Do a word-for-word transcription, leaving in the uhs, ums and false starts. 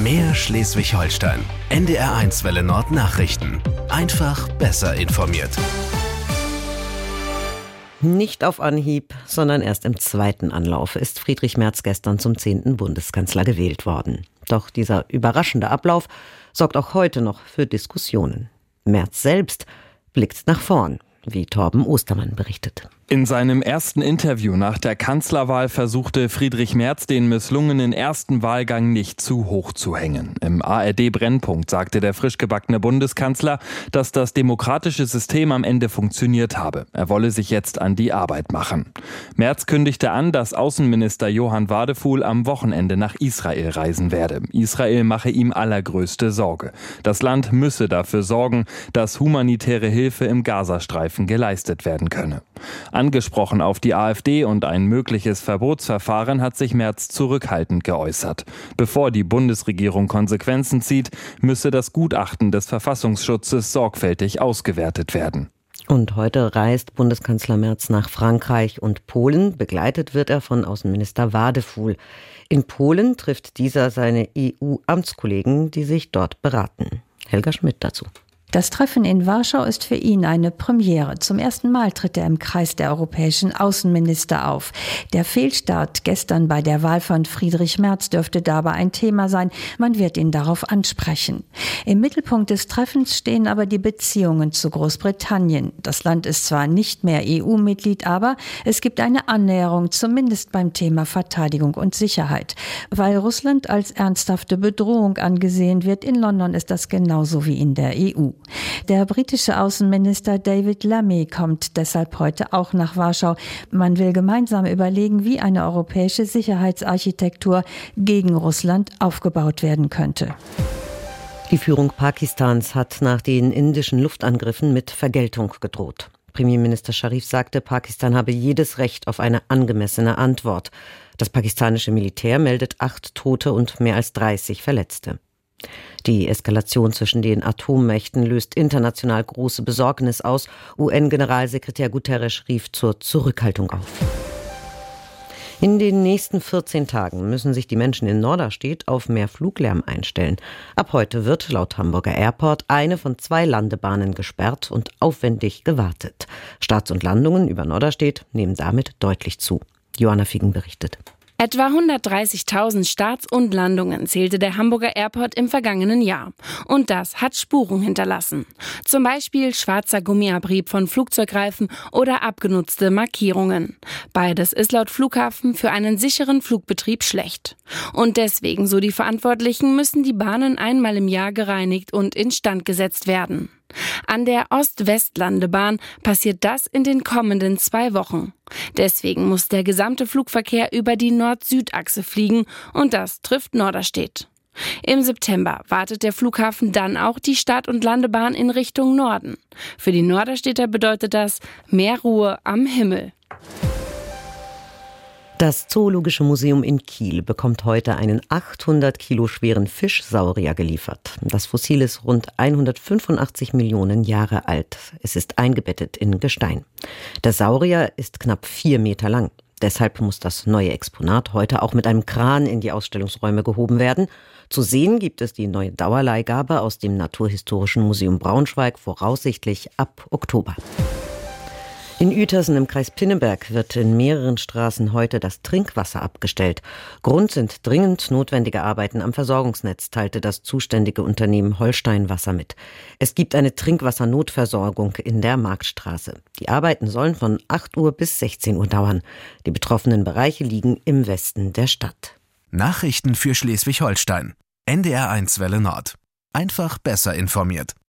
Mehr Schleswig-Holstein. N D R eins Welle Nord Nachrichten. Einfach besser informiert. Nicht auf Anhieb, sondern erst im zweiten Anlauf ist Friedrich Merz gestern zum zehnten Bundeskanzler gewählt worden. Doch dieser überraschende Ablauf sorgt auch heute noch für Diskussionen. Merz selbst blickt nach vorn, wie Torben Ostermann berichtet. In seinem ersten Interview nach der Kanzlerwahl versuchte Friedrich Merz, den misslungenen ersten Wahlgang nicht zu hoch zu hängen. Im A R D-Brennpunkt sagte der frisch gebackene Bundeskanzler, dass das demokratische System am Ende funktioniert habe. Er wolle sich jetzt an die Arbeit machen. Merz kündigte an, dass Außenminister Johann Wadephul am Wochenende nach Israel reisen werde. Israel mache ihm allergrößte Sorge. Das Land müsse dafür sorgen, dass humanitäre Hilfe im Gazastreifen geleistet werden könne. Angesprochen auf die AfD und ein mögliches Verbotsverfahren hat sich Merz zurückhaltend geäußert. Bevor die Bundesregierung Konsequenzen zieht, müsse das Gutachten des Verfassungsschutzes sorgfältig ausgewertet werden. Und heute reist Bundeskanzler Merz nach Frankreich und Polen. Begleitet wird er von Außenminister Wadephul. In Polen trifft dieser seine E U-Amtskollegen, die sich dort beraten. Helga Schmidt dazu. Das Treffen in Warschau ist für ihn eine Premiere. Zum ersten Mal tritt er im Kreis der europäischen Außenminister auf. Der Fehlstart gestern bei der Wahl von Friedrich Merz dürfte dabei ein Thema sein. Man wird ihn darauf ansprechen. Im Mittelpunkt des Treffens stehen aber die Beziehungen zu Großbritannien. Das Land ist zwar nicht mehr E U-Mitglied, aber es gibt eine Annäherung, zumindest beim Thema Verteidigung und Sicherheit. Weil Russland als ernsthafte Bedrohung angesehen wird, in London ist das genauso wie in der E U. Der britische Außenminister David Lammy kommt deshalb heute auch nach Warschau. Man will gemeinsam überlegen, wie eine europäische Sicherheitsarchitektur gegen Russland aufgebaut werden könnte. Die Führung Pakistans hat nach den indischen Luftangriffen mit Vergeltung gedroht. Premierminister Sharif sagte, Pakistan habe jedes Recht auf eine angemessene Antwort. Das pakistanische Militär meldet acht Tote und mehr als dreißig Verletzte. Die Eskalation zwischen den Atommächten löst international große Besorgnis aus. U N-Generalsekretär Guterres rief zur Zurückhaltung auf. In den nächsten vierzehn Tagen müssen sich die Menschen in Norderstedt auf mehr Fluglärm einstellen. Ab heute wird laut Hamburger Airport eine von zwei Landebahnen gesperrt und aufwendig gewartet. Starts und Landungen über Norderstedt nehmen damit deutlich zu. Johanna Figen berichtet. Etwa hundertdreißigtausend Starts und Landungen zählte der Hamburger Airport im vergangenen Jahr. Und das hat Spuren hinterlassen. Zum Beispiel schwarzer Gummiabrieb von Flugzeugreifen oder abgenutzte Markierungen. Beides ist laut Flughafen für einen sicheren Flugbetrieb schlecht. Und deswegen, so die Verantwortlichen, müssen die Bahnen einmal im Jahr gereinigt und instand gesetzt werden. An der Ost-West-Landebahn passiert das in den kommenden zwei Wochen. Deswegen muss der gesamte Flugverkehr über die Nord-Süd-Achse fliegen und das trifft Norderstedt. Im September wartet der Flughafen dann auch die Start- und Landebahn in Richtung Norden. Für die Norderstedter bedeutet das mehr Ruhe am Himmel. Das Zoologische Museum in Kiel bekommt heute einen achthundert Kilo schweren Fischsaurier geliefert. Das Fossil ist rund hundertfünfundachtzig Millionen Jahre alt. Es ist eingebettet in Gestein. Der Saurier ist knapp vier Meter lang. Deshalb muss das neue Exponat heute auch mit einem Kran in die Ausstellungsräume gehoben werden. Zu sehen gibt es die neue Dauerleihgabe aus dem Naturhistorischen Museum Braunschweig voraussichtlich ab Oktober. In Uetersen im Kreis Pinneberg wird in mehreren Straßen heute das Trinkwasser abgestellt. Grund sind dringend notwendige Arbeiten am Versorgungsnetz, teilte das zuständige Unternehmen Holstein Wasser mit. Es gibt eine Trinkwassernotversorgung in der Marktstraße. Die Arbeiten sollen von acht Uhr bis sechzehn Uhr dauern. Die betroffenen Bereiche liegen im Westen der Stadt. Nachrichten für Schleswig-Holstein. N D R eins Welle Nord. Einfach besser informiert.